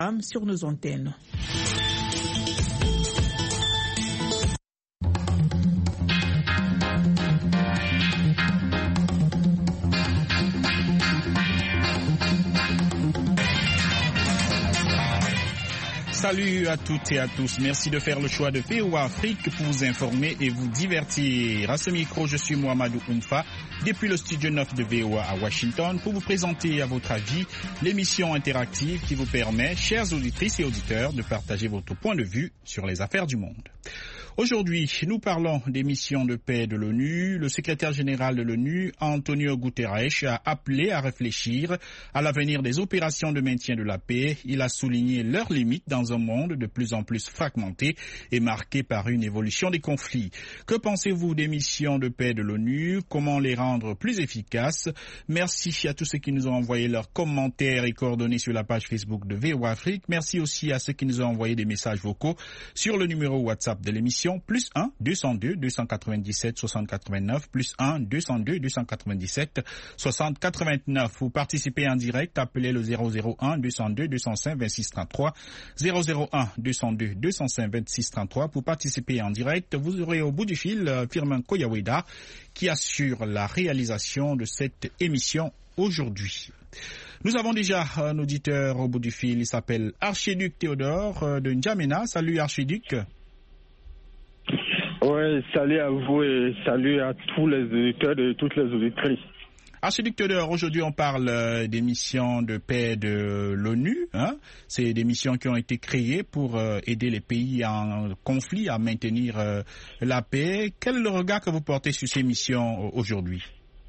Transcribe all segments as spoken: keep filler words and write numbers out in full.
sur nos antennes. Salut à toutes et à tous. Merci de faire le choix de V O A Afrique pour vous informer et vous divertir. À ce micro, je suis Mohamedou Oumfa, depuis le studio neuf de V O A à Washington, pour vous présenter à votre avis l'émission interactive qui vous permet, chères auditrices et auditeurs, de partager votre point de vue sur les affaires du monde. Aujourd'hui, nous parlons des missions de paix de l'ONU. Le secrétaire général de l'ONU, Antonio Guterres, a appelé à réfléchir à l'avenir des opérations de maintien de la paix. Il a souligné leurs limites dans un monde de plus en plus fragmenté et marqué par une évolution des conflits. Que pensez-vous des missions de paix de l'ONU? Comment les rendre plus efficaces? Merci à tous ceux qui nous ont envoyé leurs commentaires et coordonnées sur la page Facebook de V O A Afrique. Merci aussi à ceux qui nous ont envoyé des messages vocaux sur le numéro WhatsApp de l'émission. Plus un deux cent deux deux cent quatre-vingt-dix-sept soixante quatre-vingt-neuf, plus un deux cent deux deux cent quatre-vingt-dix-sept soixante quatre-vingt-neuf. Vous participez en direct, appelez le zéro zéro un deux cent deux deux cent cinq vingt-six trente-trois, zéro zéro un deux cent deux deux cent cinq vingt-six trente-trois. Pour participer en direct, vous aurez au bout du fil Firmin Koyaweda qui assure la réalisation de cette émission aujourd'hui. Nous avons déjà un auditeur au bout du fil, il s'appelle Archiduc Théodore de N'Djamena. Salut Archiduc. Oui, salut à vous et salut à tous les auditeurs et toutes les auditrices. Archiduc Théodore, aujourd'hui on parle euh, des missions de paix de l'ONU. Hein? C'est des missions qui ont été créées pour euh, aider les pays en conflit à maintenir euh, la paix. Quel est le regard que vous portez sur ces missions euh, aujourd'hui?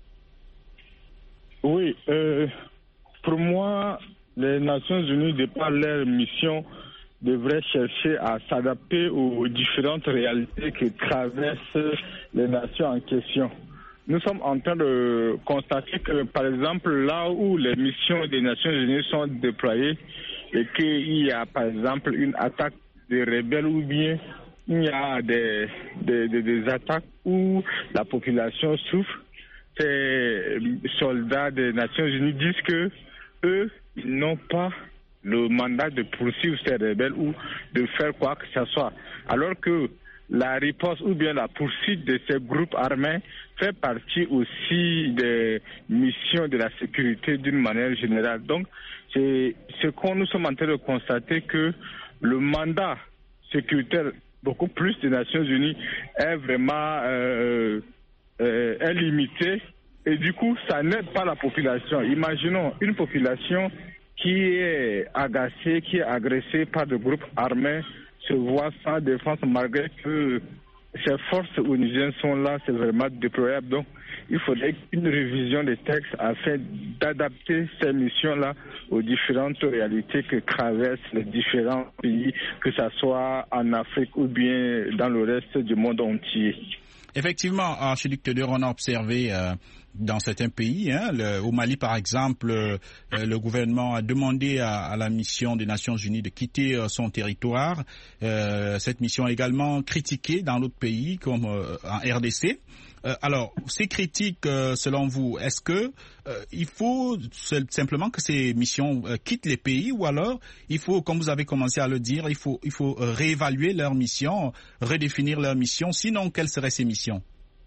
Oui, euh, pour moi, les Nations Unies, de par leur mission, devrait chercher à s'adapter aux différentes réalités qui traversent les nations en question. Nous sommes en train de constater que, par exemple, là où les missions des Nations Unies sont déployées et qu'il y a, par exemple, une attaque des rebelles ou bien il y a des, des, des, des attaques où la population souffre, ces soldats des Nations Unies disent que eux n'ont pas le mandat de poursuivre ces rebelles ou de faire quoi que ce soit. Alors que la riposte ou bien la poursuite de ces groupes armés fait partie aussi des missions de la sécurité d'une manière générale. Donc, c'est ce qu'on nous sommes en train de constater, que le mandat sécuritaire, beaucoup plus des Nations Unies, est vraiment euh, euh, est limité. Et du coup, ça n'aide pas la population. Imaginons une population qui est agacé, qui est agressé par des groupes armés, se voit sans défense malgré que ces forces onusiennes sont là, c'est vraiment déployable. Donc, il faudrait une révision des textes afin d'adapter ces missions-là aux différentes réalités que traversent les différents pays, que ce soit en Afrique ou bien dans le reste du monde entier. Effectivement, Archiduc Théodore, on a observé euh, dans certains pays, hein, le, au Mali par exemple, euh, le gouvernement a demandé à, à la mission des Nations Unies de quitter euh, son territoire. Euh, cette mission est également critiquée dans d'autres pays comme euh, en R D C. Euh, alors, ces critiques, euh, selon vous, est-ce que euh, il faut simplement que ces missions euh, quittent les pays, ou alors il faut, comme vous avez commencé à le dire, il faut, il faut euh, réévaluer leurs missions, redéfinir leurs missions. Sinon, quelles seraient ces missions?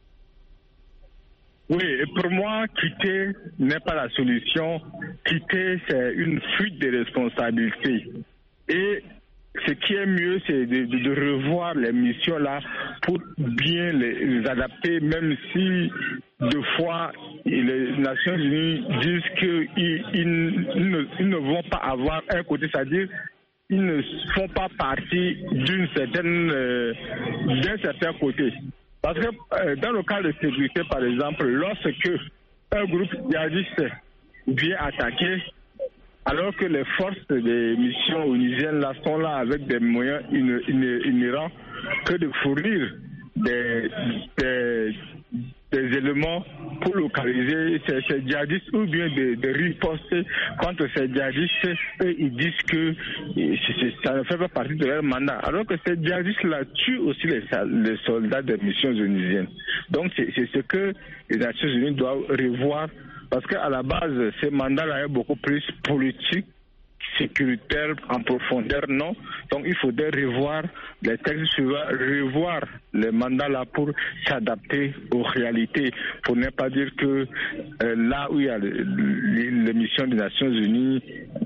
Oui, pour moi, quitter n'est pas la solution. Quitter, c'est une fuite de responsabilité. Et ce qui est mieux, c'est de, de, de revoir les missions là pour bien les, les adapter, même si deux fois les Nations Unies disent qu'ils ils, ils ne, ils ne vont pas avoir un côté, c'est-à-dire ils ne font pas partie d'une certaine euh, d'un certain côté. Parce que euh, dans le cas de sécurité, par exemple, lorsque un groupe djihadiste vient attaquer, alors que les forces des missions onusiennes là sont là avec des moyens inhérents que de fournir des, des, des éléments pour localiser ces, ces djihadistes ou bien de, de riposter contre ces djihadistes, et ils disent que ça ne fait pas partie de leur mandat. Alors que ces djihadistes-là tuent aussi les, les soldats des missions onusiennes. Donc c'est, c'est ce que les Nations Unies doivent revoir. Parce qu'à la base, ce mandat-là est beaucoup plus politique, sécuritaire en profondeur, non. Donc il faudrait revoir les textes suivants, revoir les mandats là pour s'adapter aux réalités, pour ne pas dire que euh, là où il y a les missions des Nations Unies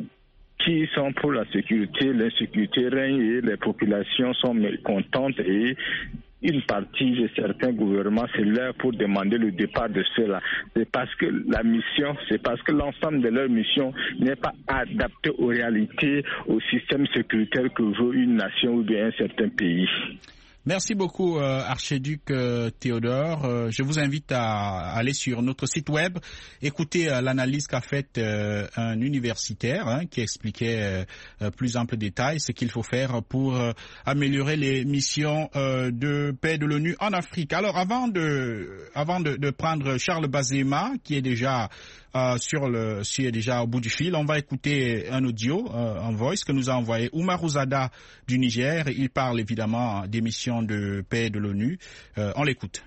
qui sont pour la sécurité, l'insécurité règne et les populations sont mécontentes et une partie de certains gouvernements c'est l'heure pour demander le départ de ceux-là. C'est parce que la mission, c'est parce que l'ensemble de leur mission n'est pas adapté aux réalités, au système sécuritaire que veut une nation ou bien un certain pays. Merci beaucoup, euh, archiduc euh, Théodore. Euh, je vous invite à aller sur notre site web, écouter euh, l'analyse qu'a faite euh, un universitaire hein, qui expliquait euh, plus ample détail ce qu'il faut faire pour euh, améliorer les missions euh, de paix de l'ONU en Afrique. Alors, avant de, avant de, de prendre Charles Bazema, qui est déjà euh, sur le, qui est déjà au bout du fil, on va écouter un audio, euh, un voice que nous a envoyé Oumar Ouzada du Niger. Il parle évidemment des missions de paix de l'ONU. Euh, on l'écoute.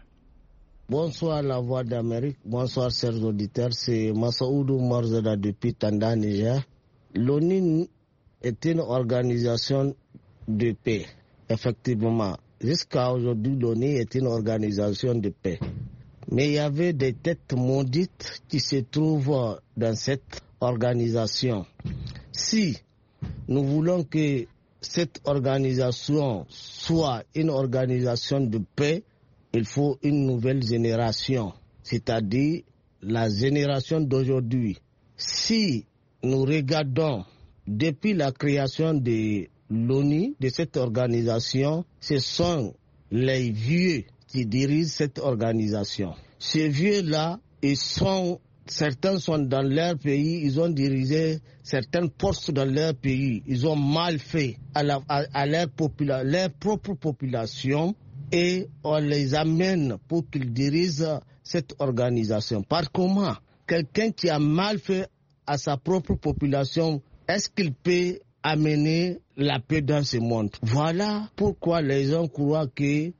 Bonsoir la Voix d'Amérique, bonsoir chers auditeurs, c'est Massaoudou Morzada depuis Tanda, Niger. L'ONU est une organisation de paix, effectivement. Jusqu'à aujourd'hui, l'ONU est une organisation de paix. Mais il y avait des têtes maudites qui se trouvent dans cette organisation. Si nous voulons que cette organisation soit une organisation de paix, il faut une nouvelle génération, c'est-à-dire la génération d'aujourd'hui. Si nous regardons depuis la création de l'ONU, de cette organisation, ce sont les vieux qui dirigent cette organisation. Ces vieux-là, ils sont, certains sont dans leur pays, ils ont dirigé certains postes dans leur pays, ils ont mal fait à, la, à, à leur, popula, leur propre population et on les amène pour qu'ils dirigent cette organisation. Par comment? Quelqu'un qui a mal fait à sa propre population, est-ce qu'il peut amener la paix dans ce monde? Voilà pourquoi les gens croient que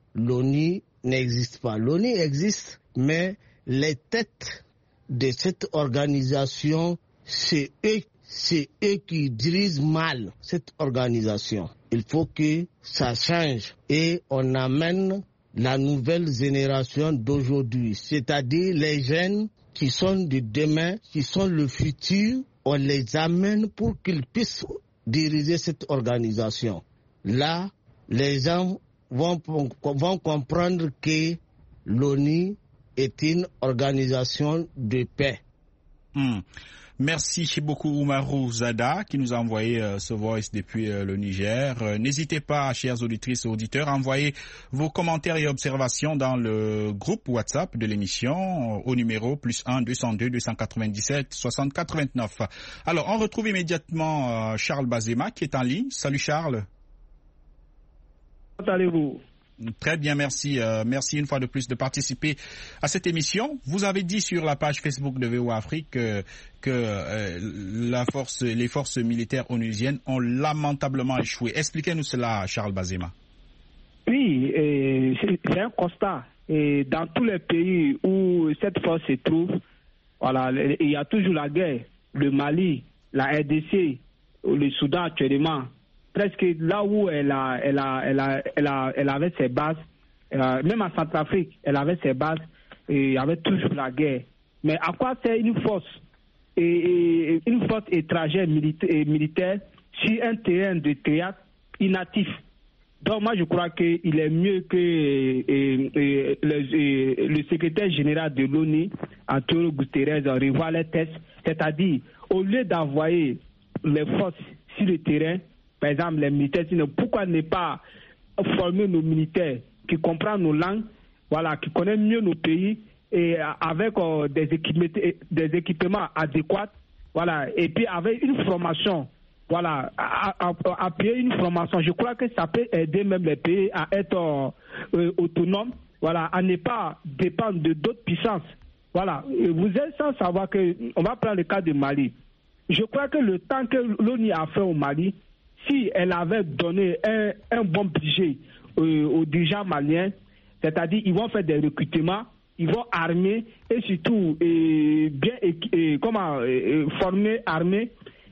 l'ONU n'existe pas. L'ONU existe, mais les têtes de cette organisation, c'est eux, c'est eux qui dirigent mal cette organisation. Il faut que ça change et on amène la nouvelle génération d'aujourd'hui, c'est-à-dire les jeunes qui sont de demain, qui sont le futur, on les amène pour qu'ils puissent diriger cette organisation. Là, les gens vont, vont comprendre que l'ONU est une organisation de paix. Mmh. Merci beaucoup Oumarou Zada qui nous a envoyé euh, ce voice depuis euh, le Niger. Euh, n'hésitez pas, chères auditrices et auditeurs, à envoyer vos commentaires et observations dans le groupe WhatsApp de l'émission euh, au numéro plus un deux cent deux deux cent quatre-vingt-dix-sept soixante quatre-vingt-neuf. Alors, on retrouve immédiatement euh, Charles Bazema qui est en ligne. Salut Charles. Comment allez-vous? Très bien, merci. Euh, merci une fois de plus de participer à cette émission. Vous avez dit sur la page Facebook de V O A Afrique euh, que euh, la force, les forces militaires onusiennes ont lamentablement échoué. Expliquez-nous cela, Charles Bazema. Oui, euh, c'est un constat. Et dans tous les pays où cette force se trouve, voilà, il y a toujours la guerre. Le Mali, la R D C, le Soudan actuellement. Presque là où elle, a, elle, a, elle, a, elle, a, elle avait ses bases, euh, même en Centrafrique, elle avait ses bases, et il y avait toujours la guerre. Mais à quoi sert une force, et, et, une force étrangère militaire, militaire sur un terrain de théâtre inactif? Donc moi je crois qu'il est mieux que et, et, le, et, le secrétaire général de l'ONU, Antonio Guterres, revoie les tests, c'est-à-dire au lieu d'envoyer les forces sur le terrain, par exemple, les militaires, pourquoi ne pas former nos militaires qui comprennent nos langues, voilà, qui connaissent mieux nos pays et avec euh, des, équipements, des équipements adéquats, voilà, et puis avec une formation, voilà, appuyer une formation. Je crois que ça peut aider même les pays à être euh, autonomes, voilà, à ne pas dépendre de d'autres puissances. Voilà, vous êtes sans savoir que, on va prendre le cas du Mali. Je crois que le temps que l'ONU a fait au Mali, si elle avait donné un, un bon budget euh, aux dirigeants maliens, c'est-à-dire ils vont faire des recrutements, ils vont armer et surtout euh, bien euh, comment euh, former, armer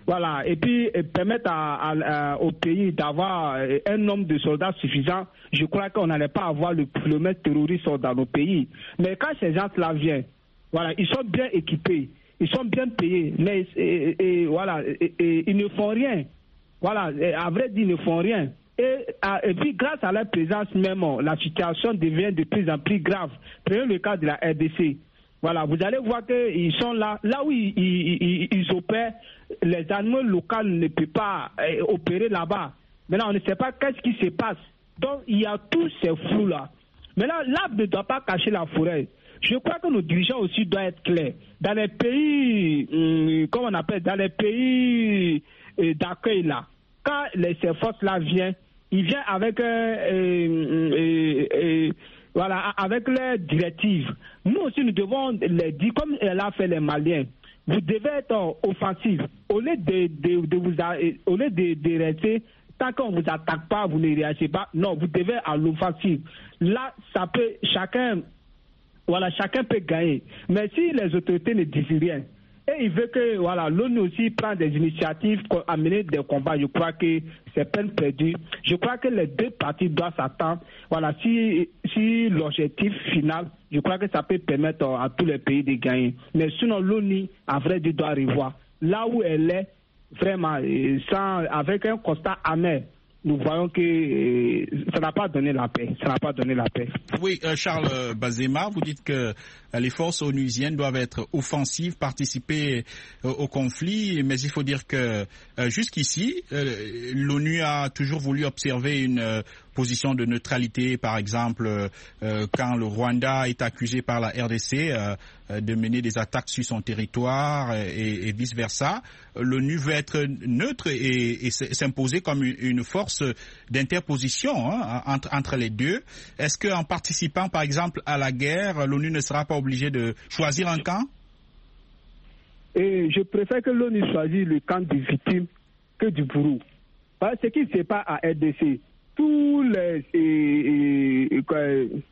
voilà, et puis et permettre à, à, à, au pays d'avoir un nombre de soldats suffisant, je crois qu'on n'allait pas avoir le kilomètre terroriste dans nos pays. Mais quand ces gens-là viennent, voilà, ils sont bien équipés, ils sont bien payés, mais et, et, voilà, et, et, ils ne font rien. Voilà, et, à vrai dire, ils ne font rien. Et, et puis, grâce à leur présence même, la situation devient de plus en plus grave. Prenez le cas de la R D C. Voilà, vous allez voir qu'ils sont là, là où ils, ils, ils, ils opèrent, les animaux locaux ne peuvent pas euh, opérer là-bas. Maintenant, on ne sait pas qu'est-ce qui se passe. Donc, il y a tous ces flous-là. Maintenant, l'arbre ne doit pas cacher la forêt. Je crois que nos dirigeants aussi doivent être clairs. Dans les pays, euh, comment on appelle, dans les pays euh, d'accueil là, quand les, ces forces-là viennent, ils viennent avec, euh, euh, euh, euh, voilà, avec leurs directives. Nous aussi, nous devons les dire, comme elle a fait les Maliens, vous devez être offensif. Au lieu de, de, de vous, au lieu de, de rester, tant qu'on ne vous attaque pas, vous ne réagissez pas. Non, vous devez à l'offensive. Là, ça peut, chacun, voilà, chacun peut gagner. Mais si les autorités ne disent rien, et il veut que voilà, l'ONU aussi prenne des initiatives pour amener des combats. Je crois que c'est peine perdue. Je crois que les deux parties doivent s'attendre. Voilà, si, si l'objectif final, je crois que ça peut permettre à tous les pays de gagner. Mais sinon, l'ONU, à vrai dire, doit revoir. Là où elle est, vraiment, sans, avec un constat amer, nous voyons que euh, ça n'a pas donné la paix. Ça n'a pas donné la paix. Oui, euh, Charles Bazema, vous dites que euh, les forces onusiennes doivent être offensives, participer euh, au conflit, mais il faut dire que euh, jusqu'ici, euh, l'ONU a toujours voulu observer une euh, position de neutralité, par exemple, euh, quand le Rwanda est accusé par la R D C euh, de mener des attaques sur son territoire et, et vice-versa. L'ONU veut être neutre et, et s'imposer comme une, une force d'interposition hein, entre, entre les deux. Est-ce qu'en participant, par exemple, à la guerre, l'ONU ne sera pas obligée de choisir un camp? Et je préfère que l'ONU choisisse le camp des victimes que du bourreau. Parce que ce qui se passe à R D C, tous les, et, et, quoi,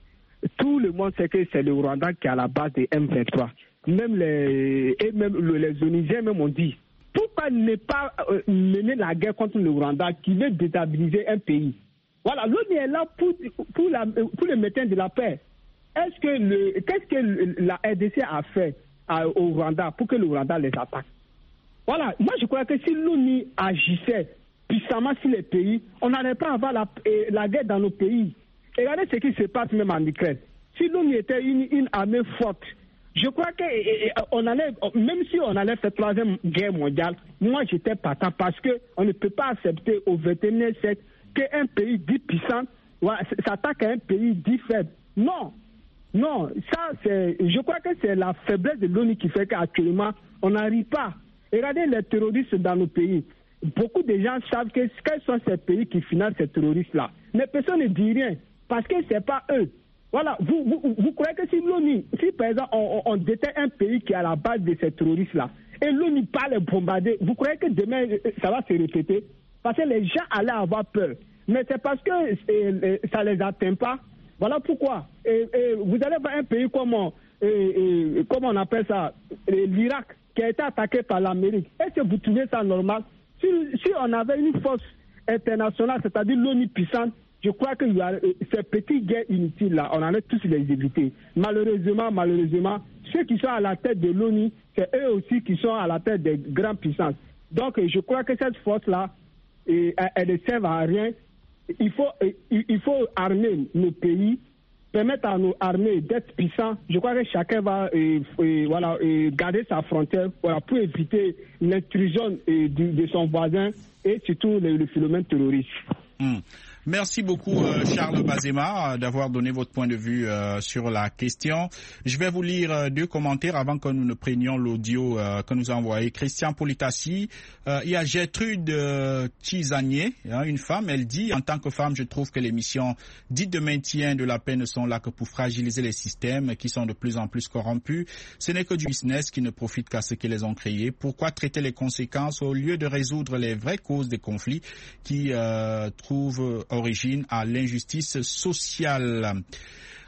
tout le monde sait que c'est le Rwanda qui est à la base des M vingt-trois. Même les, et même les Onusiens même ont dit, pourquoi ne pas euh, mener la guerre contre le Rwanda qui veut déstabiliser un pays? Voilà, l'ONU est là pour, pour, la, pour le maintien de la paix. Est-ce que le, qu'est-ce que la R D C a fait à, au Rwanda pour que le Rwanda les attaque? Voilà, moi je crois que si l'ONU agissait puissamment sur les pays, on n'allait pas avoir la, la guerre dans nos pays. Et regardez ce qui se passe même en Ukraine. Si l'ONU était une, une armée forte, je crois qu'on allait, même si on allait faire la troisième guerre mondiale, moi j'étais partant parce qu'on ne peut pas accepter au vingt et unième siècle qu'un pays dit puissant ouais, s'attaque à un pays dit faible. Non, non, ça c'est, je crois que c'est la faiblesse de l'ONU qui fait qu'actuellement on n'arrive pas. Et regardez les terroristes dans nos pays. Beaucoup de gens savent que quels sont ces pays qui financent ces terroristes-là. Mais personne ne dit rien parce que ce n'est pas eux. Voilà, vous, vous, vous croyez que si l'ONU, si par exemple on, on détecte un pays qui est à la base de ces terroristes-là, et l'ONU pas les bombarder, vous croyez que demain ça va se répéter? Parce que les gens allaient avoir peur. Mais c'est parce que et, et, ça ne les atteint pas. Voilà pourquoi. Et, et vous allez voir un pays comme, et, et, comment on appelle ça, l'Irak, qui a été attaqué par l'Amérique. Est-ce que vous trouvez ça normal? Si, si on avait une force internationale, c'est-à-dire l'ONU puissante, je crois que ces petites guerres inutiles-là, on en a tous les éviter. Malheureusement, malheureusement, ceux qui sont à la tête de l'ONU, c'est eux aussi qui sont à la tête des grandes puissances. Donc, je crois que cette force-là, elle, elle ne sert à rien. Il faut, il faut armer nos pays, permettre à nos armées d'être puissants. Je crois que chacun va euh, euh, voilà, euh, garder sa frontière voilà, pour éviter l'intrusion euh, de, de son voisin et surtout le, le phénomène terroriste. Mmh. Merci beaucoup euh, Charles Bazema d'avoir donné votre point de vue euh, sur la question. Je vais vous lire euh, deux commentaires avant que nous ne prenions l'audio euh, que nous a envoyé Christian Politassi. Euh, il y a Gertrude euh, Tizanier, hein, une femme, elle dit, en tant que femme, je trouve que les missions dites de maintien de la paix ne sont là que pour fragiliser les systèmes qui sont de plus en plus corrompus. Ce n'est que du business qui ne profite qu'à ceux qui les ont créés. Pourquoi traiter les conséquences au lieu de résoudre les vraies causes des conflits qui euh, trouvent origine à l'injustice sociale?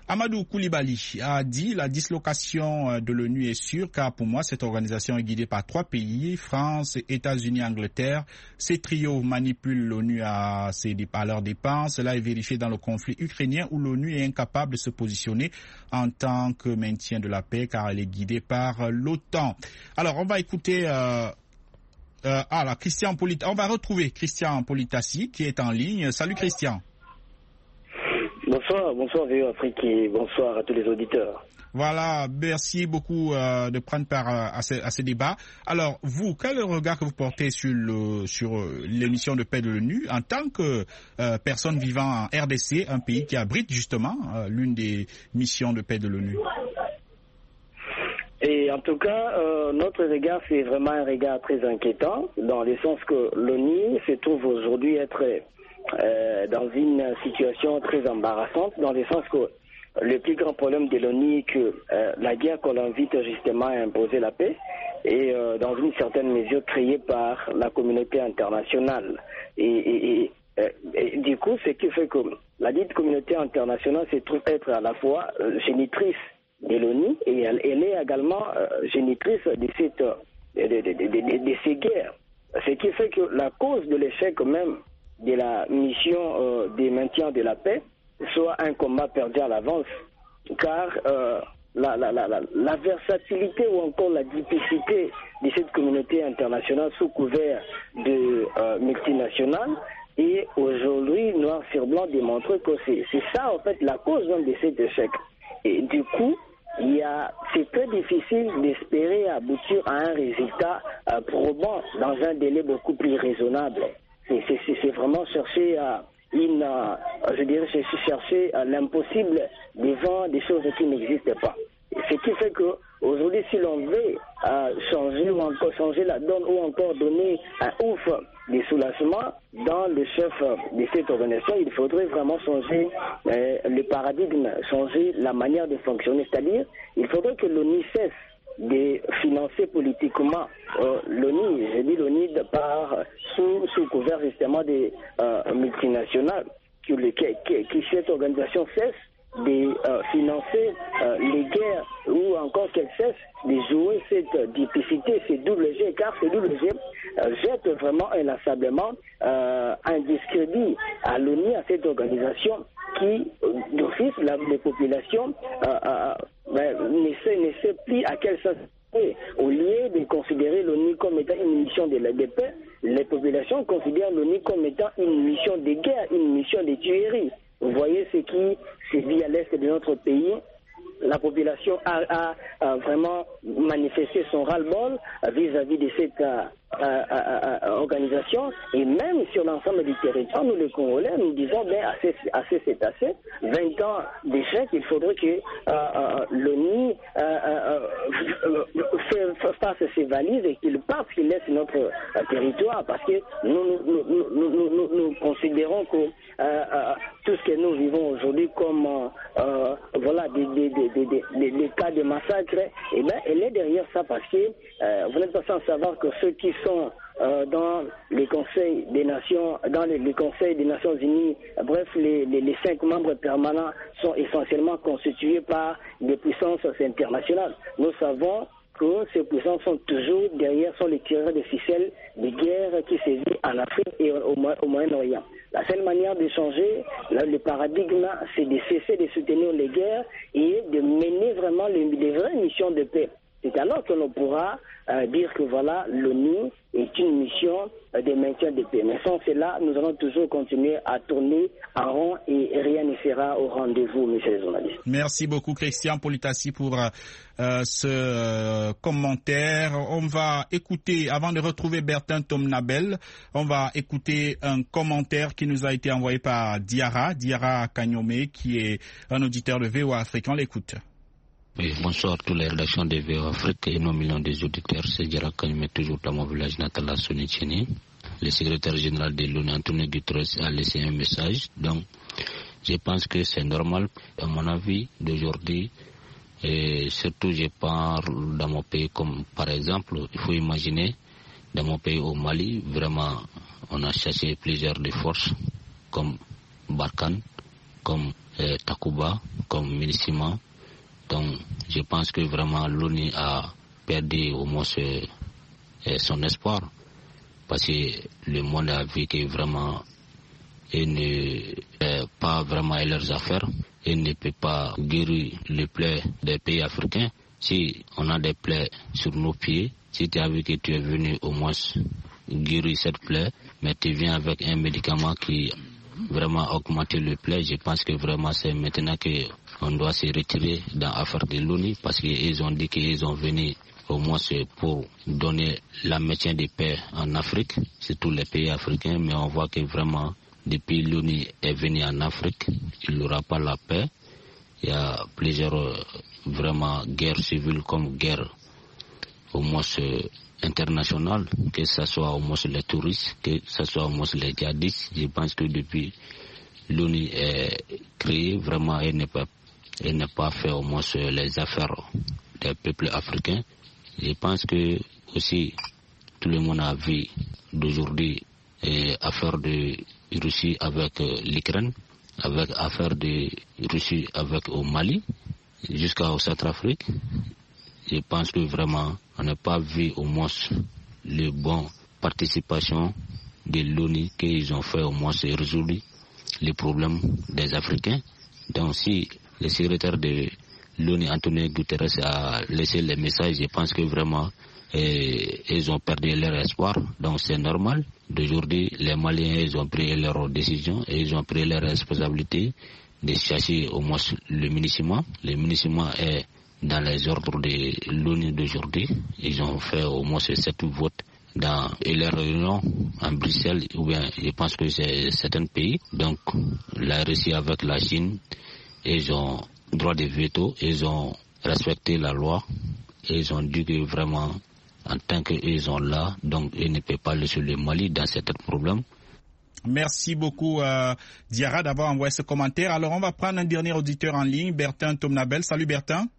Amadou Koulibaly a dit la dislocation de l'ONU est sûre, car pour moi, cette organisation est guidée par trois pays, France, États-Unis, Angleterre. Ces trios manipulent l'ONU à, ses, à leurs dépens. Cela est vérifié dans le conflit ukrainien où l'ONU est incapable de se positionner en tant que maintien de la paix, car elle est guidée par l'OTAN. Alors, on va écouter... Euh, euh, ah, là, Christian Polit- on va retrouver Christian Politassi qui est en ligne. Salut Christian. Bonsoir, bonsoir V O Afrique et bonsoir à tous les auditeurs. Voilà, merci beaucoup euh, de prendre part euh, à, ce, à ce débat. Alors, vous, quel est le regard que vous portez sur, le, sur l'émission de paix de l'ONU en tant que euh, personne vivant en R D C, un pays qui abrite justement euh, l'une des missions de paix de l'ONU? Et en tout cas, euh, notre regard, c'est vraiment un regard très inquiétant, dans le sens que l'ONU se trouve aujourd'hui être euh, dans une situation très embarrassante, dans le sens que le plus grand problème de l'ONU est que euh, la guerre qu'on l'invite justement à imposer la paix est euh, dans une certaine mesure créée par la communauté internationale. Et, et, et, et du coup, ce qui fait que la dite communauté internationale se trouve être à la fois euh, génitrice de l'ONU et elle, elle est également euh, génitrice de, cette, de, de, de, de, de ces guerres. Ce qui fait que la cause de l'échec même de la mission euh, de maintien de la paix soit un combat perdu à l'avance, car euh, la, la, la, la, la versatilité ou encore la duplicité de cette communauté internationale sous couvert de euh, multinationales est aujourd'hui noir sur blanc démontré que c'est, c'est ça en fait la cause même de cet échec. Et du coup, il y a, c'est très difficile d'espérer aboutir à un résultat euh, probant dans un délai beaucoup plus raisonnable. C'est, c'est, c'est vraiment chercher à une, euh, je dirais, chercher euh, l'impossible devant des choses qui n'existent pas. Ce qui fait que aujourd'hui, si l'on veut euh, changer ou encore changer la donne ou encore donner un ouf de soulagement dans le chef de cette organisation, il faudrait vraiment changer euh, le paradigme, changer la manière de fonctionner. C'est-à-dire, il faudrait que l'ONU cesse de financer politiquement euh, l'ONU, je dis l'ONU de par sous, sous couvert justement des euh, multinationales, que, le, que, que, que cette organisation cesse de euh, financer euh, les guerres ou encore qu'elle cesse de jouer cette duplicité, ces double G, car ces double G euh, jettent vraiment inlassablement euh, un discrédit à l'ONU, à cette organisation qui, d'office, la, les populations euh, euh, ben, ne, sait, ne sait plus à quel sens. Au lieu de considérer l'ONU comme étant une mission de la paix, les populations considèrent l'ONU comme étant une mission de guerre, une mission de tuerie. Vous voyez ce qui se vit à l'est de notre pays. La population a, a, a vraiment manifesté son ras-le-bol vis-à-vis de cette euh, euh, euh, organisation, et même sur l'ensemble du territoire, nous les Congolais, nous disons ben assez, assez c'est assez. vingt ans d'échec, il faudrait que euh, euh, l'ONU euh, euh, euh, fasse ses valises et qu'il parte, qu'il laisse notre euh, territoire, parce que nous nous, nous, nous, nous, nous, nous considérons que euh, euh, tout ce que nous vivons aujourd'hui comme euh, euh, voilà des, des, des, des, des, des cas de massacre, et ben elle est derrière ça, parce que euh, vous n'êtes pas sans savoir que ceux qui sont euh, dans les conseils des nations, dans les, les conseils des Nations Unies, bref, les, les, les cinq membres permanents sont essentiellement constitués par des puissances internationales. Nous savons que ces puissances sont toujours derrière, sont les tireurs de ficelles des guerres qui se vivent en Afrique et au, au Moyen-Orient. La seule manière de changer là, le paradigme, c'est de cesser de soutenir les guerres et de mener vraiment les, les vraies missions de paix. C'est alors que l'on pourra euh, dire que voilà, l'ONU est une mission euh, de maintien de paix. Mais sans cela, nous allons toujours continuer à tourner en rond et rien ne sera au rendez-vous, messieurs les journalistes. Merci beaucoup, Christian Politassi, pour euh, ce euh, commentaire. On va écouter, avant de retrouver Bertin Tomnabel, on va écouter un commentaire qui nous a été envoyé par Diara, Diara Kanyome, qui est un auditeur de V O A Afrique. On l'écoute. Oui, bonsoir à toutes les rédactions de V O A Afrique et nos millions des auditeurs. C'est Diara Kanyome, toujours dans mon village natal à Sonitcheni. Le secrétaire général de l'ONU, Antonio Guterres, a laissé un message. Donc, je pense que c'est normal, à mon avis, d'aujourd'hui. Et surtout, je parle dans mon pays comme, par exemple, il faut imaginer, dans mon pays au Mali, vraiment, on a chassé plusieurs des forces, comme Barkhane, comme euh, Takuba comme MINUSMA. Donc je pense que vraiment l'ONU a perdu au moins ce, son espoir, parce que le monde a vu que vraiment il ne euh, pas vraiment à leurs affaires, il ne peut pas guérir les plaies des pays africains. Si on a des plaies sur nos pieds, si tu as vu que tu es venu au moins guérir cette plaie, mais tu viens avec un médicament qui vraiment augmente le plaie, je pense que vraiment c'est maintenant qu'on doit se retirer dans l'affaire de l'ONU, parce qu'ils ont dit qu'ils ont venu au moins pour donner la maintien de paix en Afrique, c'est tous les pays africains, mais on voit que vraiment depuis l'ONU est venu en Afrique, il n'y aura pas la paix. Il y a plusieurs euh, vraiment guerres civiles comme guerre au moins euh, internationale, que ce soit au moins les touristes, que ce soit au moins les djihadistes. Je pense que depuis l'ONU est créée, vraiment elle n'est pas, elle n'est pas fait au moins les affaires des peuples africains. Je pense que aussi tout le monde a vu d'aujourd'hui eh, affaire de Russie avec euh, l'Ukraine, avec affaire de Russie avec au Mali, jusqu'au Centrafrique. Je pense que vraiment on n'a pas vu au moins le bon participation de l'ONU qu'ils ont fait au moins c'est résoudre les problèmes des Africains. Donc si le secrétaire de l'ONU, Antonio Guterres, a laissé les messages, je pense que vraiment et ils ont perdu leur espoir, donc c'est normal. D'aujourd'hui, les Maliens, ils ont pris leur décision et ils ont pris leur responsabilité de chercher au moins le MINUSMA. Le MINUSMA est dans les ordres de l'ONU d'aujourd'hui. Ils ont fait au moins sept votes dans les réunions en Bruxelles, ou bien je pense que c'est certains pays. Donc la Russie avec la Chine, ils ont droit de veto, ils ont respecté la loi et ils ont dit que vraiment en tant qu'ils sont là, donc ils ne peuvent pas laisser le Mali dans certains problèmes. Merci beaucoup euh, Diarra d'avoir envoyé ce commentaire. Alors on va prendre un dernier auditeur en ligne, Bertin Tomnabel. Salut Bertin.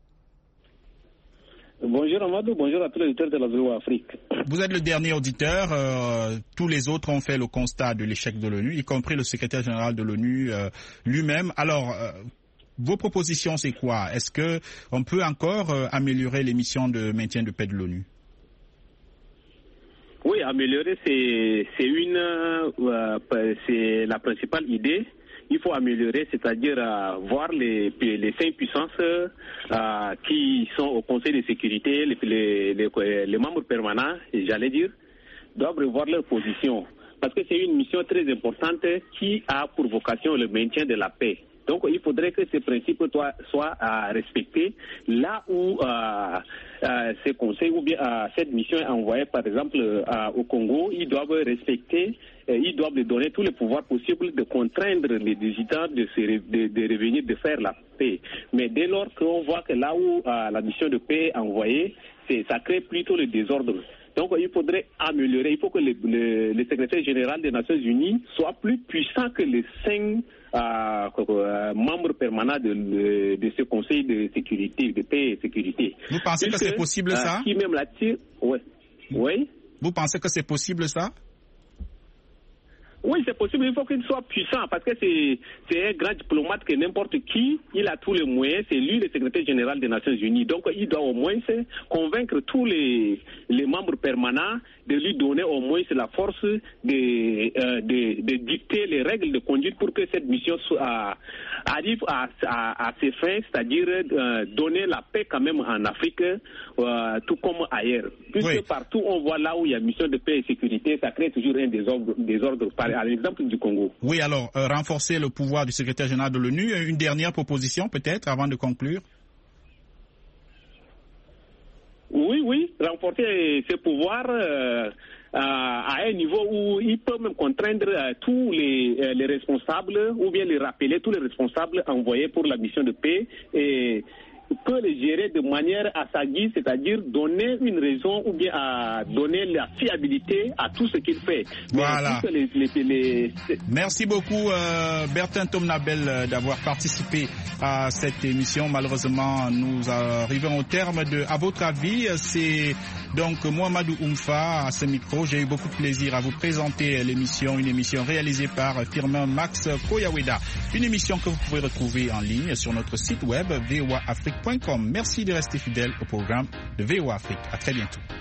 Bonjour Amadou, bonjour à tous les auditeurs de la V O A Afrique. Vous êtes le dernier auditeur, euh, tous les autres ont fait le constat de l'échec de l'ONU, y compris le secrétaire général de l'ONU euh, lui-même. Alors, euh, vos propositions c'est quoi? Est-ce que on peut encore euh, améliorer les missions de maintien de paix de l'ONU? Oui, améliorer, c'est, c'est une, euh, c'est la principale idée. Il faut améliorer, c'est-à-dire euh, voir les, les cinq puissances euh, qui sont au Conseil de sécurité, les, les, les, les membres permanents, j'allais dire, doivent revoir leur position. Parce que c'est une mission très importante qui a pour vocation le maintien de la paix. Donc, il faudrait que ces principes soient, soient euh, respectés là où euh, euh, ces conseils ou bien euh, cette mission est envoyée, par exemple, euh, au Congo. Ils doivent respecter, euh, ils doivent donner tous les pouvoirs possibles de contraindre les dirigeants de, se, de, de revenir, de faire la paix. Mais dès lors qu'on voit que là où euh, la mission de paix est envoyée, c'est, ça crée plutôt le désordre. Donc, il faudrait améliorer. Il faut que le, le, le secrétaire général des Nations Unies soit plus puissant que les cinq euh, euh, membres permanents de, de, de ce Conseil de sécurité, de paix et sécurité. Vous pensez Puisque, que c'est possible ça? euh, Qui même là-dessus, ouais. Oui. Vous pensez que c'est possible ça? Oui, c'est possible. Il faut qu'il soit puissant parce que c'est, c'est un grand diplomate que n'importe qui, il a tous les moyens. C'est lui le secrétaire général des Nations Unies. Donc, il doit au moins convaincre tous les, les membres permanents de lui donner au moins la force de, euh, de, de dicter les règles de conduite pour que cette mission soit, arrive à, à, à ses fins, c'est-à-dire euh, donner la paix quand même en Afrique, euh, tout comme ailleurs. Puisque oui. Partout on voit là où il y a mission de paix et sécurité, ça crée toujours un désordre, désordre par à l'exemple du Congo. Oui, alors, euh, renforcer le pouvoir du secrétaire général de l'ONU. Une dernière proposition, peut-être, avant de conclure? Oui, oui, renforcer ses pouvoirs euh, à un niveau où il peut même contraindre euh, tous les, euh, les responsables, ou bien les rappeler, tous les responsables envoyés pour la mission de paix, et peut les gérer de manière à sa guise, c'est-à-dire donner une raison ou bien à donner la fiabilité à tout ce qu'il fait. Voilà. Les, les, les... Merci beaucoup euh, Bertin Tomnabel d'avoir participé à cette émission. Malheureusement, nous arrivons au terme de À votre avis. C'est donc Mohamedou Oumfa à ce micro. J'ai eu beaucoup de plaisir à vous présenter l'émission, une émission réalisée par Firmin Max Koyaweda. Une émission que vous pouvez retrouver en ligne sur notre site web v o a afrique point com. Merci de rester fidèle au programme de V O A Afrique. À très bientôt.